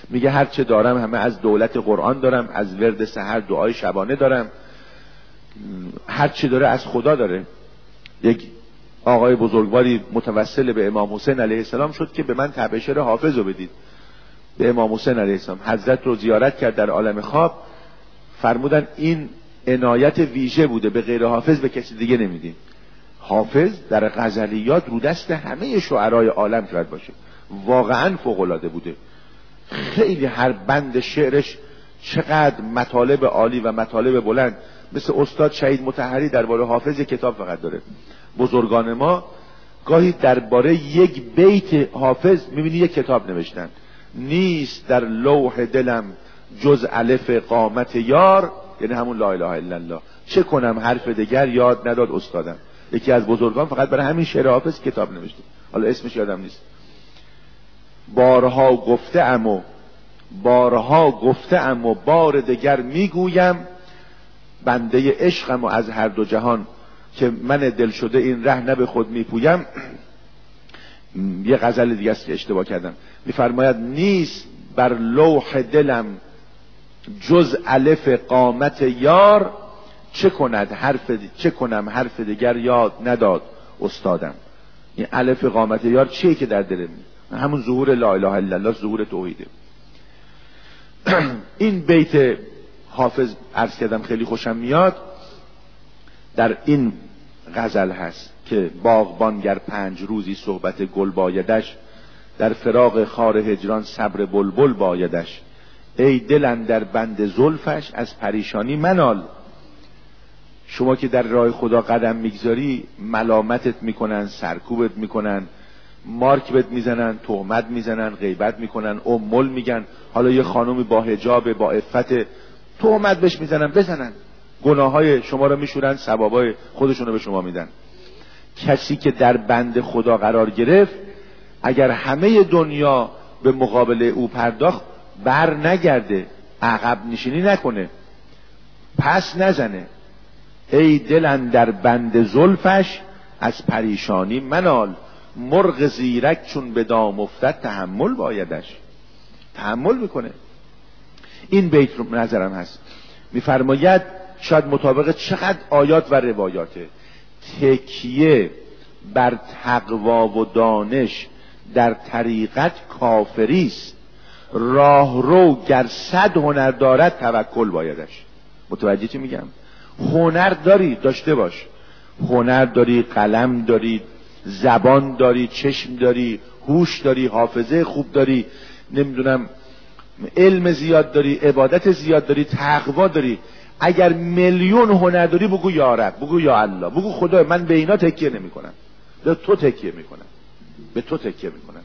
میگه هر چه دارم همه از دولت قرآن دارم، از ورد سحر دعای شبانه دارم، هر چه داره از خدا داره. یک آقای بزرگواری متوسل به امام حسین علیه السلام شد که به من تبشر حافظ رو بدید. به امام حسین علیه السلام حضرت رو زیارت کرد در عالم خواب، فرمودن این عنایت ویژه بوده، به غیر حافظ به کسی دیگه نمیدیم. حافظ در غزلیات رو دست همه شعرای عالم شاید باشه، واقعا فوق العاده بوده. خیلی هر بند شعرش چقدر مطالب عالی و مطالب بلند. مثل استاد شهید مطهری درباره حافظ کتاب فقط داره. بزرگان ما گاهی درباره یک بیت حافظ میبینی یک کتاب نوشتن. نیست در لوح دلم جز الف قامت یار، یعنی همون لا اله الا الله. چه کنم حرف دیگر یاد نداد استادم. یکی از بزرگان فقط برای همین شعر حافظ کتاب نوشته، حالا اسمش یادم نیست. بارها گفته ام و بار دیگر میگویم، بنده عشقم و از هر دو جهان که من دل شده این ره نه به خود میپویم. یه غزل دیگه است که اشتباه کردم، میفرماید نیست بر لوح دلم جز الف قامت یار، چه کنم حرف دیگر یاد نداد استادم. این الف قامت یار چیه که در دل همون ظهور لا اله الا الله، ظهور توحیده. این بیت حافظ عرض کردم خیلی خوشم میاد. در این غزل هست که باغبان گر 5 روزی صحبت گل بایدش، در فراق خار هجران صبر بلبل بایدش. ای دل اندر بند زلفش از پریشانی منال. شما که در راه خدا قدم میگذاری ملامتت میکنن، سرکوبت میکنن، مارک بهت میزنن، تهمت میزنن، غیبت میکنن، امول میگن. حالا یه خانومی با حجاب با عفت تهمت بهش میزنن، بزنن، گناههای شما رو میشورن، ثوابای خودشونو به شما میدن. کسی که در بند خدا قرار گرفت اگر همه دنیا به مقابله او پرداخت بر نگرده، عقب نشینی نکنه، پس نزنه. ای دل اندر بند زلفش از پریشانی منال، مرغ زیرک چون به دام افتد تحمل بایدش. تحمل میکنه. این بیت رو نظرم هست، میفرماید شاید مطابق چقدر آیات و روایاته. تکیه بر تقوا و دانش در طریقت کافریست، راه رو گر 100 هنر دارد توکل بایدش. متوجه چی میگم؟ هنر داری، داشته باش. هنر داری، قلم داری، زبان داری، چشم داری، هوش داری، حافظه خوب داری، نمیدونم علم زیاد داری، عبادت زیاد داری، تقوا داری. اگر میلیون هنر داری بگو یا رب، بگو یا الله، بگو خدا من به اینا تکیه نمی کنم، به تو تکیه میکنم، به تو تکیه میکنم.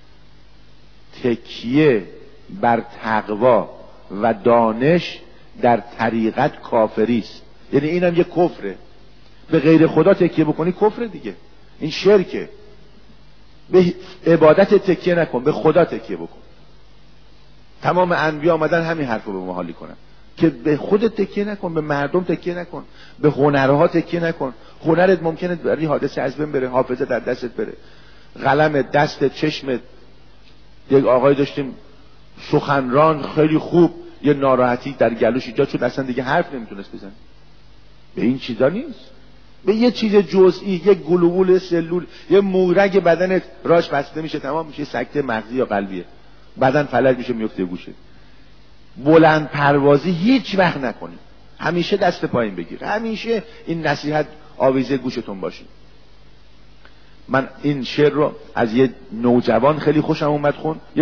تکیه بر تقوا و دانش در طریقت کافریست. یعنی اینم یه کفره. به غیر خدا تکیه بکنی کفره دیگه، این شرکه. به عبادت تکیه نکن، به خدا تکیه بکن. تمام انبیا آمدن همین حرفو به ما حالی کنن که به خودت تکیه نکن، به مردم تکیه نکن، به هنرها تکیه نکن. هنرت ممکنه برای حادثه از بین بره، حافظه در دستت بره، قلم دستت، چشمت. یک آقای داشتیم سخنران خیلی خوب، یه ناراحتی در گلوش ایجاد شد، اصلا دیگه حرف نمیتونست بزنه. به این چیزا نیست. به یه چیز جزئی، یک گلوبول سلول، یه مورگ بدنت راش بسته میشه، تمام میشه سکته مغزی یا قلبیه، بدن فلج میشه میفته گوشه. بلند پروازی هیچ وقت نکنید، همیشه دست پایین بگیر، همیشه این نصیحت آویزه گوشتون باشه. من این شعر رو از یه نوجوان خیلی خوشم اومد خون. یه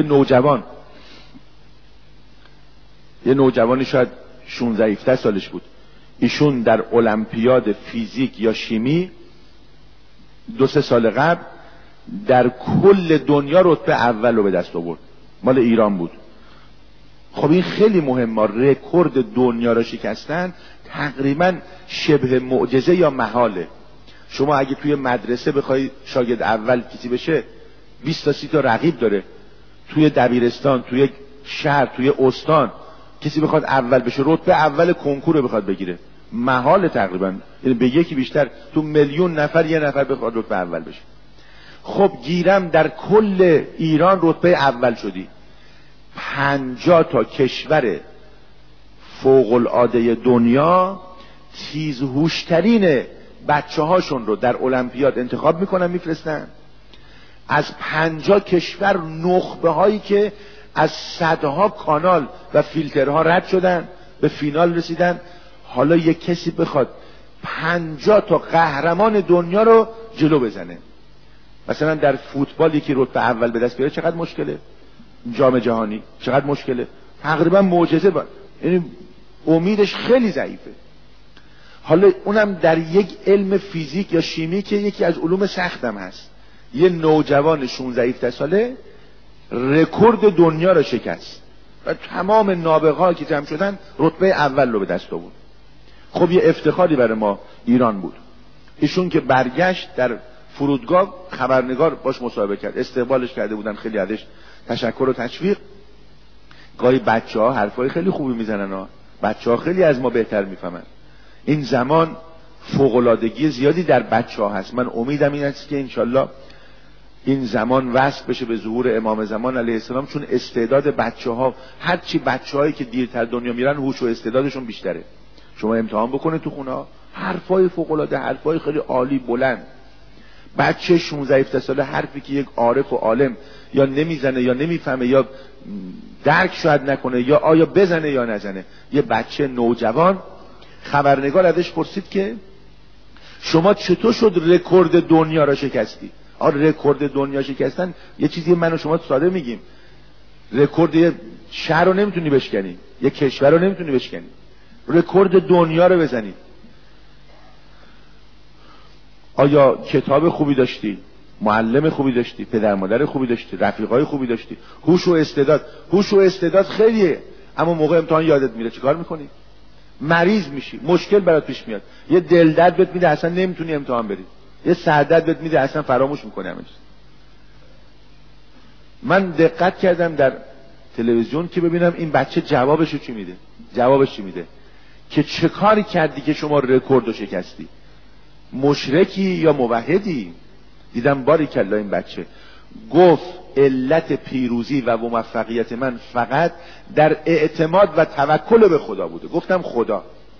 نوجوانی شاید 16-17 سالش بود. ایشون در المپیاد فیزیک یا شیمی 2-3 سال قبل در کل دنیا رتبه اول رو به دست آورد، مال ایران بود. خب این خیلی مهمه، رکورد دنیا را شکستن تقریبا شبه معجزه یا محاله. شما اگه توی مدرسه بخوای شاگرد اول کسی بشه 20 تا 30 تا رقیب داره. توی دبیرستان، توی شهر، توی استان کسی بخواد اول بشه، رتبه اول کنکور بخواد بگیره، محال تقریبا. یعنی به یکی بیشتر تو میلیون نفر یه نفر بخواد رتبه اول بشه. خب گیرم در کل ایران رتبه اول شدی. 50 تا کشور فوق العاده دنیا تیزهوشترین بچه هاشون رو در المپیاد انتخاب میکنن میفرستن. از 50 کشور نخبه هایی که از صدها کانال و فیلترها رد شدن به فینال رسیدن. حالا یک کسی بخواد 50 تا قهرمان دنیا رو جلو بزنه، مثلا در فوتبال یکی رتبه اول به دست بیاره، چقدر مشکله؟ جام جهانی چقدر مشکله؟ تقریبا معجزه بود. یعنی امیدش خیلی ضعیفه. حالا اونم در یک علم فیزیک یا شیمی که یکی از علوم سختم هست. یه نوجوان 16 ساله رکورد دنیا رو شکست و تمام نابغه‌ها که جمع شدن رتبه اول رو به دست آورد. خب یه افتخاری برای ما ایران بود. ایشون که برگشت در فرودگاه خبرنگار باش مصاحبه کرد، استقبالش کرده بودن، خیلی ازش تشکر و تشویق. گاهی بچه‌ها حرفای خیلی خوبی میزنن ها، بچه‌ها خیلی از ما بهتر میفهمن. این زمان فوق‌العادگی زیادی در بچه‌ها هست. من امیدم این است که انشالله این زمان وصل بشه به ظهور امام زمان علیه السلام، چون استعداد بچه‌ها، هرچی بچه‌هایی که دیرتر دنیا میرن هوش و استعدادشون بیشتره. شما امتحان بکنه تو خونه ها، حرفای فوق‌العاده، حرفای خیلی عالی بلند. بچه 16 ساله حرفی که یک عارف و عالم یا نمیزنه یا نمیفهمه یا درک شاید نکنه یا آیا بزنه یا نزنه، یه بچه نوجوان، خبرنگار ازش پرسید که شما چطور شد رکورد دنیا را شکستی؟ رکورد دنیا شکستن یه چیزی من و شما ساده میگیم، رکورد یه شهر رو نمیتونی بشکنی، یه کشور رو نمیتونی بشکنی، رکورد دنیا رو بزنی. آیا کتاب خوبی داشتی؟ معلم خوبی داشتی؟ پدر مادر خوبی داشتی؟ رفیقای خوبی داشتی؟ هوش و استعداد؟ هوش و استعداد خیلیه، اما موقع امتحان یادت میره، چیکار میکنی؟ مریض میشی، مشکل برات پیش میاد، یه دل درد بهت میده اصلا نمیتونی امتحان بری، یه سردرد بهت میده اصلا فراموش میکنی همش. من دقت کردم در تلویزیون که ببینم این بچه جوابشو چی میده، جوابش چی میده که چه کاری کردی که شما رکوردو شکستی؟ مشرکی یا موحدی؟ دیدم باریکلا این بچه گفت علت پیروزی و موفقیت من فقط در اعتماد و توکل به خدا بوده. گفتم خدا.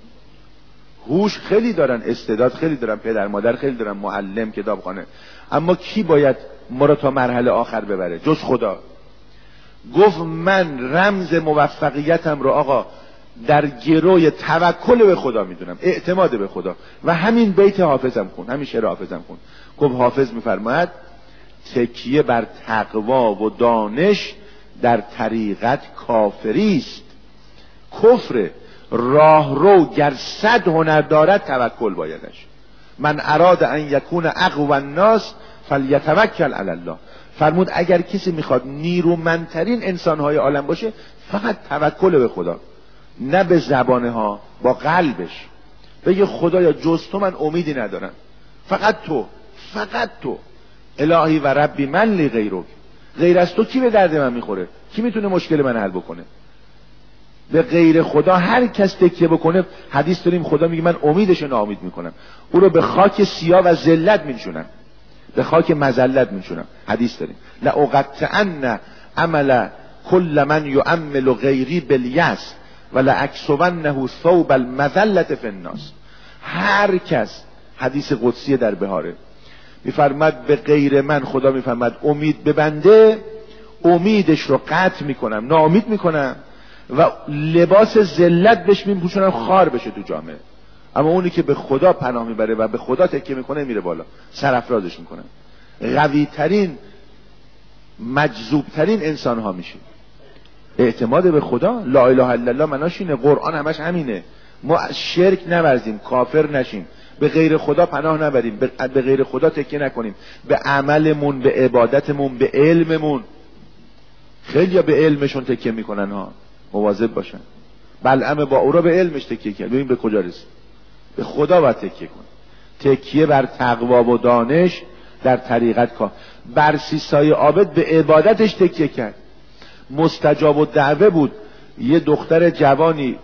هوش خیلی دارن، استعداد خیلی دارن، پدر مادر خیلی دارن، معلم، کتابخانه، اما کی باید ما را تا مرحله آخر ببره جز خدا؟ گفت من رمز موفقیتم رو آقا در گروی توکل به خدا میدونم، اعتماد به خدا. و همین بیت حافظم کن، همین شعر حافظم کن. گفت حافظ میفرماید تکیه بر تقوا و دانش در طریقت کافری است، کفر راهرو گر 100 هنر دارد توکل بایدش. من اراد ان یکون اقوی الناس فلیتوکل علی الله. فرمود اگر کسی میخواد نیرومندترین انسانهای عالم باشه فقط توکل به خدا، نه به زبانه ها، با قلبش بگه خدایا جز تو من امیدی ندارم، فقط تو، فقط تو الهی و ربی من لی غیرک. غیر از تو کی به درد من میخوره؟ کی میتونه مشکل من حل بکنه؟ به غیر خدا هر کس تکیه بکنه، حدیث داریم خدا میگه من امیدش ناامید میکنم، او رو به خاک سیاه و ذلت میشونم، به خاک مذلت میشونم. حدیث داریم لأقطعن عمل کل من یعمل غیری بالیأس ولأکسونته ثوب المذلة فی الناس. هر کس، حدیث قدسی در بهاره، میفرماد به غیر من، خدا میفرماد امید ببنده امیدش رو قطع میکنم، ناامید میکنم و لباس ذلت بهش میپوشونم، خار بشه تو جامعه. اما اونی که به خدا پناه میبره و به خدا تکیه میکنه میره بالا، سرافرازش میکنه، قوی ترین، مجذوب ترین انسان ها میشه. اعتماد به خدا، لا اله الا الله معناش اینه، قرآن همش همینه، ما شرک نورزیم، کافر نشیم، به غیر خدا پناه نبریم، به غیر خدا تکیه نکنیم، به عملمون، به عبادتمون، به علممون. خیلی به علمشون تکیه میکنن ها، مواظب باشن. بلعم با او را به علمش تکیه کرد، ببین به کجا رسید. به خدا باید تکیه کن، تکیه بر تقوا و دانش در طریقت کار. برسیسای عابد به عبادتش تکیه کرد، مستجاب الدعوه بود. یه دختر جوانی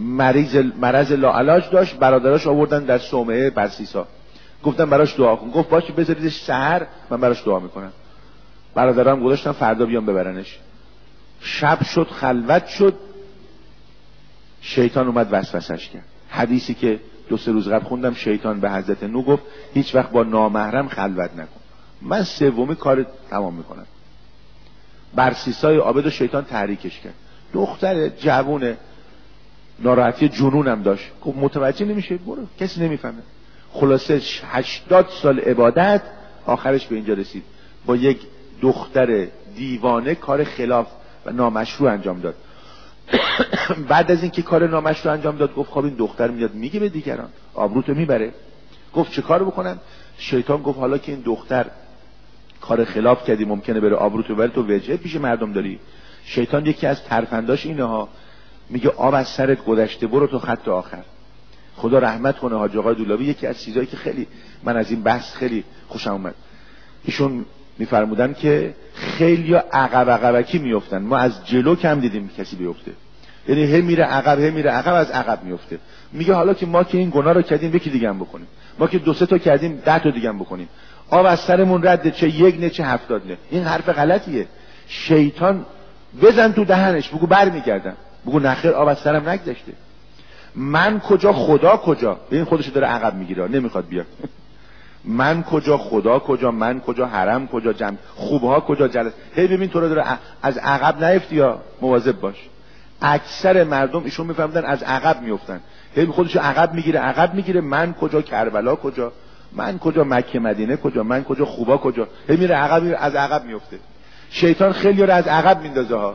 مرض لاعلاج داشت، برادراش آوردن در صومعه برسیسا، گفتن براش دعا کن. گفت باشه بذاریدش سحر من براش دعا میکنم. برادرام گذاشتن فردا بیام ببرنش. شب شد خلوت شد، شیطان اومد وسوسش کرد. حدیثی که 2-3 روز قبل خوندم، شیطان به حضرت نوح گفت هیچ وقت با نامحرم خلوت نکن، من سومی کار تمام میکنم. برسیسای عابد و شیطان تحریکش کرد. دختر جوونه، ناراحتی جنونم داشت، گفت متوجه نمیشه، برو، کسی نمیفهمه. خلاصه 80 سال عبادت آخرش به اینجا رسید، با یک دختر دیوانه کار خلاف و نامشروع انجام داد. بعد از اینکه کار نامشروع انجام داد گفت خب این دختر میاد میگه به دیگران، آبروتو میبره. گفت چه کارو بکنم؟ شیطان گفت حالا که این دختر کار خلاف کردی، ممکنه بره آبروتو ببره، تو وجه پیش مردم داری. شیطان یکی از ترفنداش اینه ها، میگه آب از سرت گذشته، برو تو خط آخر. خدا رحمت کنه حاج آقای دولابی، یکی از چیزایی که خیلی من از این بحث خیلی خوشم اومد، ایشون میفرمودن که خیلی عقبکی میافتن، ما از جلو کم دیدیم کسی بیفته، یعنی هی میره عقب از عقب میفته. میگه حالا که ما که این گناه رو کردیم یکی دیگه هم بکنیم، ما که 2-3 تا کردیم 10 تا دیگه هم بکنیم، آب از سرمون رد، چه 1 نه چه 70 نه. این حرف غلطیه. شیطان بزن تو دهنش، بگو برمیگردم، بگو نخیر آب از سرم نگذشته. من کجا خدا کجا؟ این خودشو داره عقب میگیره، نمیخواد بیاد. من کجا خدا کجا، من کجا حرم کجا، جمع خوبها کجا، جلس. هی ببین تو رو داره از عقب نیفتی، یا مواظب باش. اکثر مردم ایشون میفهمدن از عقب میافتن، هی خودشو عقب میگیره. من کجا کربلا کجا، من کجا مکه مدینه کجا، من کجا خوبا کجا، هی میره عقب، از عقب میفته. شیطان خیلی رو از عقب میندازه ها،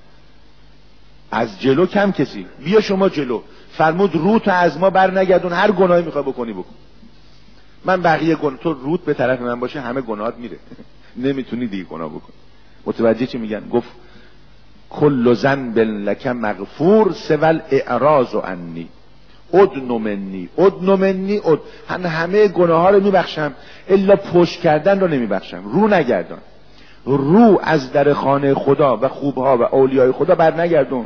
از جلو کم کسی. بیا شما جلو، فرمود روت از ما بر نگردون، هر گناهی میخوای بکنی بکن، من بقیه تو روت به طرف من باشه همه گناهات میره. نمیتونی دیگه گناه بکن. متوجه چی میگن؟ گفت کل ذنب لک مغفور سوال اعراض عنی ادن منی همه گناه ها رو میبخشم الا پشت کردن رو نمیبخشم. رو نگردان، رو از در خانه خدا و خوبها و اولیای خدا بر نگردون.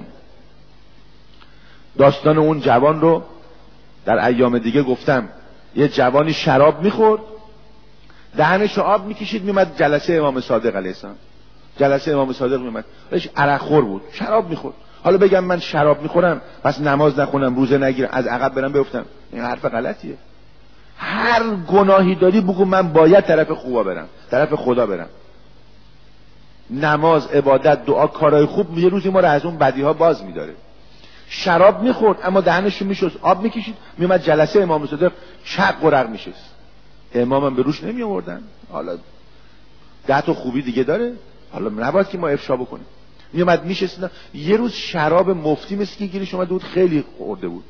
داستان اون جوان رو در ایام دیگه گفتم. یه جوانی شراب میخورد، دهنش رو آب میکشید، میمد جلسه امام صادق علیه السلام. جلسه امام صادق میمد، عرق خور بود، شراب میخورد. حالا بگم من شراب میخورم پس نماز نخونم، روزه نگیرم، از عقب برم بیفتم، این حرف غلطیه. هر گناهی داری بگو من باید طرف خوبا برم، طرف خدا برم. نماز، عبادت، دعا، کارهای خوب یه روزی ما رو از اون بدی ها باز میداره. شراب میخورد اما دهنش رو میشست، آب میکشید، میومد جلسه امام صادق چق و رق میشست، امامم به روش نمی آوردن. حالا 10 تا خوبی دیگه داره، حالا نباید که ما افشا بکنیم. میومد میشست. یه روز شراب مفتی مثل که گیرش اومده بود، خیلی خورده بود،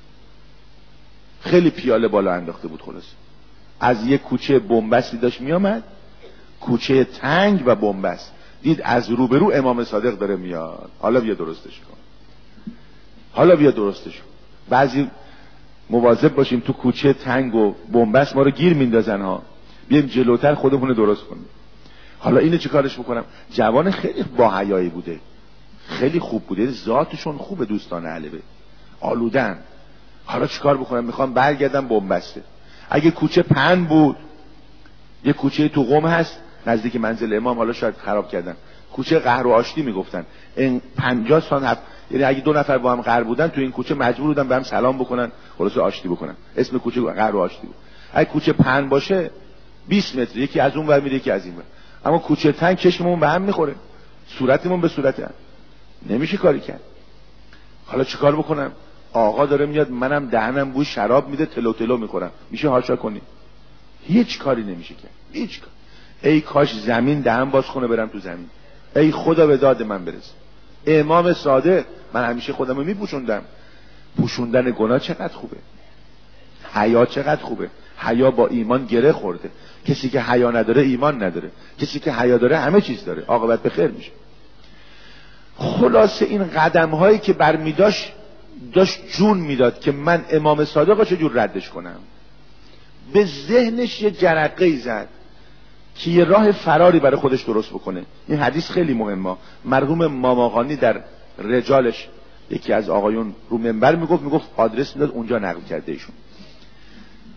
خیلی پیاله بالا انداخته بود. خلاص از یه کوچه بنبستی داشت میامد، کوچه تنگ و بنبست، دید از روبرو امام صادق داره میاد. حالا بیا درستش کن، حالا بیا درستش کن. بعضی مواظب باشیم تو کوچه تنگ و بنبست ما رو گیر میندازن ها، بیایم جلوتر خودمون رو درست کنیم. حالا اینو چیکارش بکنم؟ جوان خیلی با حیایی بوده، خیلی خوب بوده، ذاتشون خوبه، دوستان اهل بیت آلودن. حالا چیکار بکنم؟ میخوام برگردم بنبسته. اگه کوچه پهن بود، یه کوچه تو قم هست نزدیک منزل امام، حالا شاید خراب کردن، کوچه قهر و آشتی میگفتن. این 50 سال یعنی اگه 2 نفر با هم قهر بودن تو این کوچه مجبور بودن به هم سلام بکنن، خلاص آشتی بکنن. اسم کوچه قهر و آشتی بود. اگه کوچه پهن باشه 20 متر، یکی از اون ور میره یکی از این ور. اما کوچه تنگ چشممون به هم میخوره، صورتمون به صورت هم، نمیشه کاری کرد. حالا چیکار بکنم؟ آقا داره میاد، منم دهنم بوی شراب میده، تلو تلو میخورم، میشه هاشا کنی؟ هیچ کاری نمیشه کرد، هیچ کار. ای کاش زمین دهن باز کنه برم تو زمین، ای خدا به داد من برس. امام صادق، من همیشه خودمو میپوشوندم. پوشوندن گناه چقدر خوبه، حیا چقدر خوبه. حیا با ایمان گره خورده. کسی که حیا نداره ایمان نداره، کسی که حیا داره همه چیز داره، عاقبت به خیر میشه. خلاصه این قدم هایی که برمیداشت داشت جون میداد که من امام صادق رو چجور ردش کنم. به ذهنش یه جرقه‌ای زد که یه راه فراری برای خودش درست بکنه. این حدیث خیلی مهمه. مرحوم ماماقانی در رجالش یکی از آقایون رو منبر میگفت آدرس میداد، اونجا نقل کرده ایشون.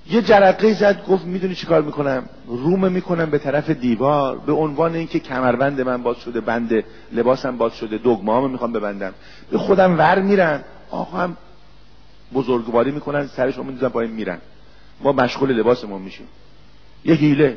یه جرقه زد، گفت میدونی چی کار میکنم؟ رومه میکنم به طرف دیوار، به عنوان اینکه کمربند من باز شده، بند لباسم باز شده، دگمه‌هامو میخوام ببندم، به خودم ور میرن. آقا هم بزرگواری میکنن، سرشو میندازن پایین میرن، ما مشغول لباسمون میشیم. یه حیله.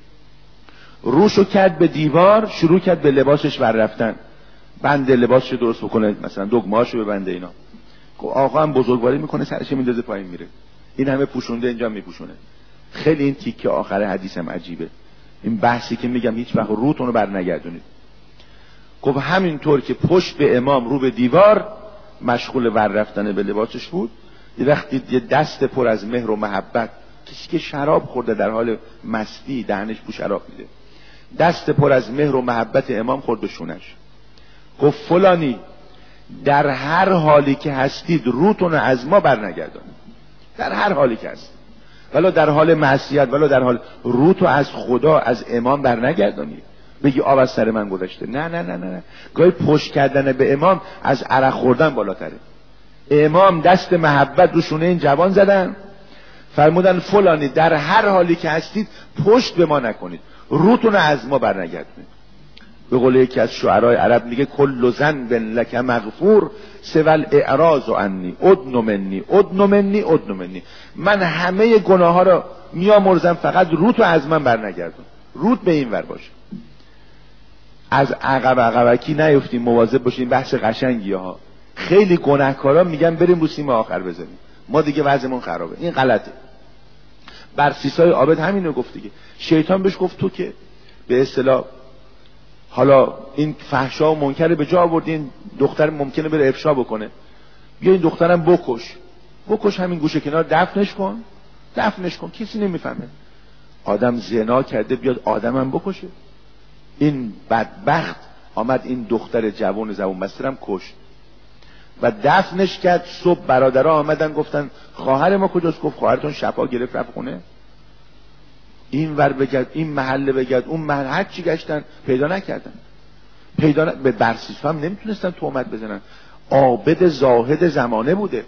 روشو کرد به دیوار، شروع کرد به لباسش ور رفتن، بند لباسش درست بکنه، مثلا دگمه‌هاشو ببنده اینا. آقا هم بزرگواری میکنه، سرش میندازه پایین میره. این همه پوشونده اینجا میپوشونه. خیلی این تیکه آخر حدیثم عجیبه، این بحثی که میگم هیچ وقت روتون رو بر نگردونید. گفت همینطور که پشت به امام رو به دیوار مشغول ور رفتن به لباسش بود، یه وقتی یه دست پر از مهر و محبت، کسی که شراب خورده در حال مستی دهنش بو شراب میده، دست پر از مهر و محبت امام خورد به شونش. گفت فلانی در هر حالی که هستید روتون از ما بر نگردونید، در هر حالی که هست، ولی در حال معصیت، ولی در حال روتو از خدا، از امام بر نگردونید. بگی آب از سر من گذشته. نه نه نه نه، گاهی پشت کردن به امام از عرق خوردن بالاتره. امام دست محبت رو شونه این جوان زدن، فرمودن فلانی در هر حالی که هستید پشت به ما نکنید، روتون از ما بر نگردونید. به قول یکی از شعرای عرب میگه کل ذنب لک مغفور سوى الاعراض عنی ادن منی ادن منی ادن منی. من همه گناه ها رو میامرزم، فقط روتو از من بر نگردون، روت به این ور باشه. از عقب عقبکی نیفتیم، مواظب باشیم. بحث قشنگی ها. خیلی گناهکارا میگن بریم رو سیم آخر بزنیم، ما دیگه وضعمون خرابه. این غلطه. برسیسای عابد همینو گفت دیگه. شیطان بهش گفت تو که به اصطلاح حالا این فحشا و منکر به جا آوردی، این دختر ممکنه بره افشا بکنه، بیا این دخترم بکش همین گوشه کنار، دفنش کن، کسی نمیفهمه. آدم زنا کرده بیاد آدمم بکشه؟ این بدبخت آمد این دختر جوان زبون بسترم کشت و دفنش کرد. صبح برادرها آمدن گفتن خواهر ما کجاست؟ گفت خواهرتون شفا گرفت رفت خونه. این ور بگرد، این محله بگرد، اون محل، هر چی گشتن پیدا نکردن. به برسیس هم نمیتونستن تهمت بزنن. عابد زاهد زمانه بوده.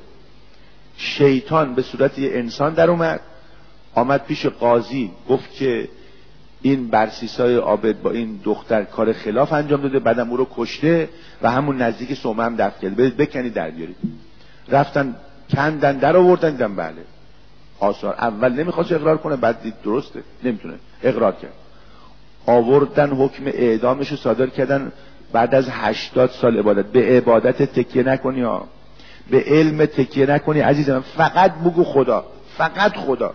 شیطان به صورت یه انسان در آمد پیش قاضی، گفت که این برسیسای عابد با این دختر کار خلاف انجام داده، بعدم او رو کشته و همون نزدیک صومعه هم دفن کرده، برید بکنید در بیارید. رفتن کندن در آوردن، دیدن بله آثار. اول نمیخواست اقرار کنه، بعد دید درسته، نمیتونه، اقرار کرد. آوردن حکم اعدامش رو صادر کردن. بعد از 80 سال عبادت. به عبادت تکیه نکنی ها، به علم تکیه نکنی عزیزم، فقط بگو خدا، فقط خدا.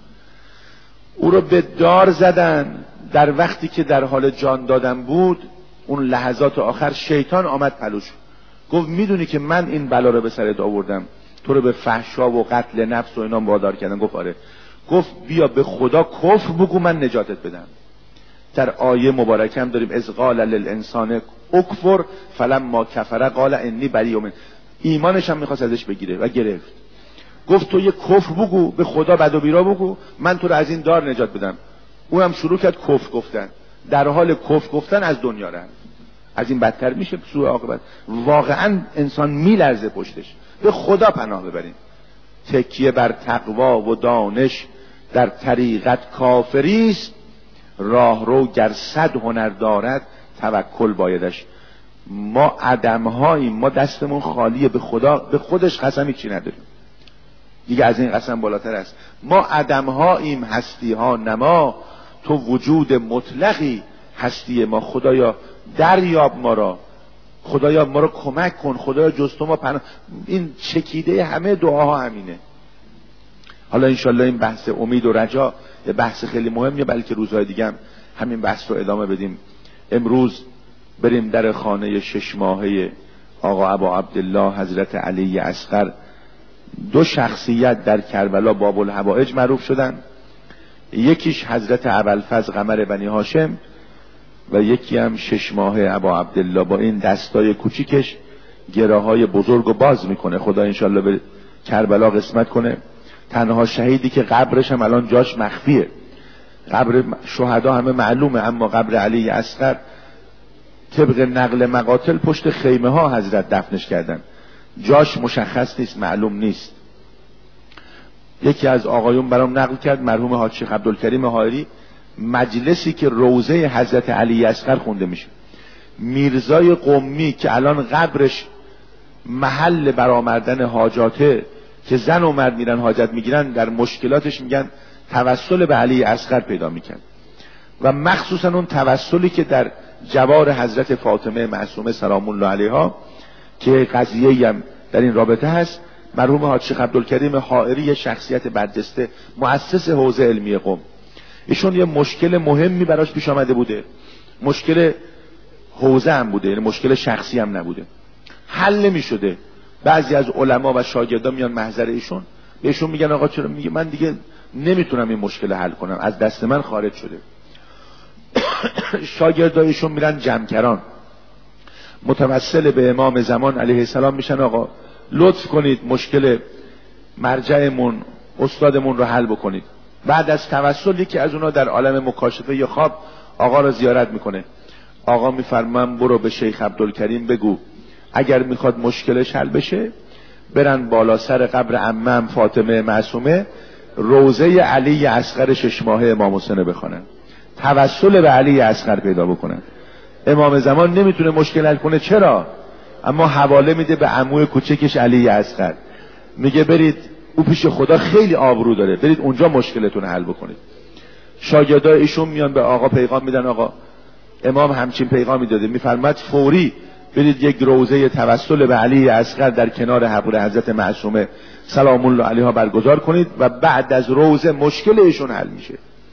او رو به دار زدن. در وقتی که در حال جان دادن بود، اون لحظات آخر شیطان آمد پلوش، گفت میدونی که من این بلا رو به سرت آوردم، تو رو به فحشا و قتل نفس و اینا وادار کردن؟ گفت آره. گفت بیا به خدا کفر بگو من نجاتت بدم. در آیه مبارکه هم داریم اذ قال للانسان اکفر فلما کفر قال انی بریء من. ایمانش هم میخواست ازش بگیره و گرفت. گفت تو یه کفر بگو، به خدا بد و بیرا بگو، من تو رو از این دار نجات بدم. او هم شروع کرد کفر گفتن. در حال کفر گفتن از دنیا رفت. از این بدتر میشه سوء عاقبت. واقعا انسان میلرزه پشتش. به خدا پناه ببرین. تکیه بر تقوا و دانش در طریقت کافریست، راهرو گر 100 هنر دارد توکل بایدش. ما عدمهاییم، ما دستمون خالیه، به خدا به خودش قسمی چی نداریم دیگه، از این قسم بالاتر است. ما عدمهاییم، هستی ها نما، تو وجود مطلقی هستی ما. خدایا دریاب ما را، خدایا ما را کمک کن، خدایا جز تو ما پناه. این چکیده همه دعاها همینه. حالا انشالله این بحث امید و رجا یه بحث خیلی مهمیه، بلکه روزهای دیگه هم همین بحث رو ادامه بدیم. امروز بریم در خانه 6 ماهه آقا ابا عبدالله حضرت علی اصغر. 2 شخصیت در کربلا باب الحوائج معروف شدن. یکیش حضرت ابوالفضل قمر بنی هاشم و یکی هم 6 ماهه ابا عبدالله. با این دستای کوچیکش گراهای بزرگ رو باز میکنه. خدا انشالله به کربلا قسمت کنه. تنها شهیدی که قبرش هم الان جاش مخفیه. قبر شهدا همه معلومه، اما قبر علی اصغر طبق نقل مقاتل پشت خیمه ها حضرت دفنش کردن، جاش مشخص نیست، معلوم نیست. یکی از آقایون برام نقل کرد، مرحوم حاج شیخ عبدالکریم حائری، مجلسی که روضه حضرت علی اصغر خونده میشه، میرزای قمی که الان قبرش محل برآمدن حاجاته که زن و مرد میرن حاجت میگیرن، در مشکلاتش میگن توسل به علی اصغر پیدا میکن و مخصوصا اون توسلی که در جوار حضرت فاطمه معصومه سلام الله علیها که قضیه‌ای هم در این رابطه هست. مرحوم حاج شیخ عبدالکریم حائری شخصیت برجسته، مؤسس حوزه علمی قم، ایشون یه مشکل مهمی براش پیش آمده بوده، مشکل حوزه هم بوده، یعنی مشکل شخصی هم نبوده، حل نمی شده. بعضی از علما و شاگردان میان محضر ایشون، بهشون میگن آقا چرا؟ میگه من دیگه نمیتونم این مشکل حل کنم، از دست من خارج شده. شاگردایشون میرن جمکران، متوسل به امام زمان علیه السلام میشن آقا لطف کنید مشکل مرجعمون استادمون رو حل بکنید. بعد از توسلی که از اونا در عالم مکاشفه یا خواب آقا رو زیارت میکنه، آقا میفرمان برو به شیخ عبدالکریم بگو اگر میخواد مشکلش حل بشه برن بالا سر قبر عمم فاطمه معصومه روضه علی اصغر 6 ماهه امام حسین بخونن، توسل به علی اصغر پیدا بکنن. امام زمان نمیتونه مشکل حل کنه، چرا؟ اما حواله میده به عموی کوچکش علی اصغر، میگه برید او پیش خدا خیلی آبرو داره، برید اونجا مشکلتون حل بکنید. شاگردای ایشون میان به آقا پیغام میدن، آقا امام همچین پیغامی داده، میفرماد فوری برید یک روضه توسل به علی اصغر در کنار قبر حضرت معصومه سلام الله علیها برگزار کنید و بعد از روضه مشکل ایشون حل میشه.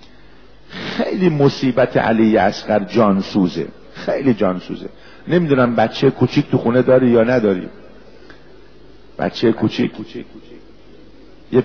خیلی مصیبت علی اصغر جانسوزه، خیلی جانسوزه. نمیدونم بچه کوچیک تو خونه داری یا نداری؟ بچه کوچیک، یه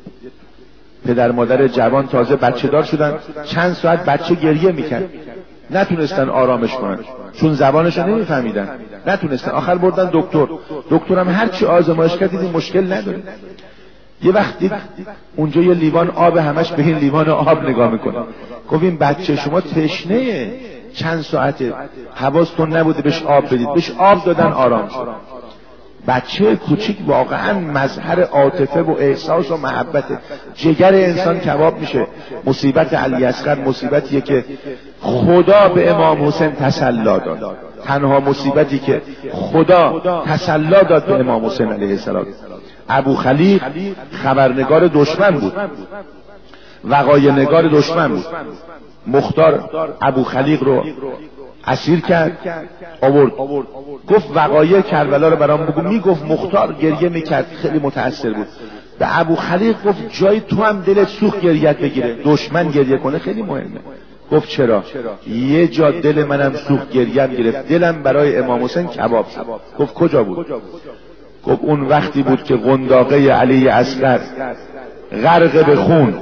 پدر مادر جوان تازه بچه دار شدن، چند ساعت بچه گریه میکرد، نتونستن آرامش کنن چون زبانش رو نمیفهمیدن، نتونستن، آخر بردن دکترم هر چی آزمایش کرد دیدی مشکل نداره. یه وقتی اونجا یه لیوان آب، همش به این لیوان آب نگاه میکنه، گفت این بچه شما تشنه چند ساعته حواستون نبوده بهش آب بدید، بهش آب دادن آرام شد. بچه کوچیک واقعا مظهر عاطفه و احساس و محبت، جگر انسان کباب میشه. مصیبت علی اصغر مصیبتیه که خدا به امام حسین تسلی داد، تنها مصیبتی که خدا تسلی داد به امام حسین علیه السلام. ابو خلیق خبرنگار دشمن بود، وقایع نگار دشمن بود. مختار ابو خلیق رو اسیر کرد، آورد، گفت وقایع کربلا رو برام بگو. میگفت مختار گریه میکرد، خیلی متاثر بود. به ابو خلیق گفت جای تو هم دلت سوخت گریت بگیره، دشمن گریه کنه خیلی مهمه. گفت چرا؟ یه جا دل منم سوخت گریم گرفت، دلم برای امام حسین کباب شد. گفت کجا بود؟ گفت اون وقتی بود که قنداقه علی اصغر غرق به خون،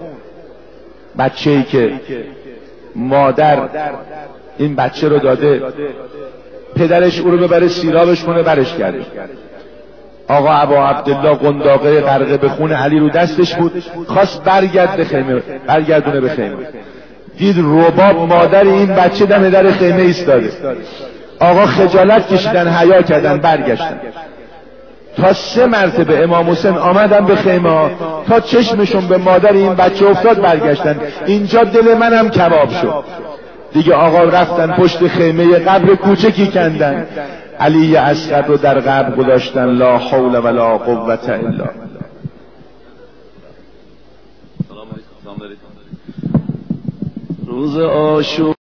بچه‌ای که مادر این بچه رو داده، پدرش او رو ببره سیرابش کنه، برش کرده. آقا ابا عبدالله قنداقه غرق به خون علی رو دستش بود، خواست برگردونه به خیمه، دید رباب مادر این بچه دم در خیمه ایستاده. آقا خجالت کشیدن، حیا کردن، برگشتن. تا 3 مرتبه امام حسین آمدن به خیمه، تا چشمشون به مادر این بچه افتاد برگشتن. اینجا دل منم کباب شد. دیگه آقا رفتن پشت خیمه قبر کوچکی کندن، علی اصغر رو در قبر گذاشتن. لا حول ولا قوة الا بالله. روز عاشور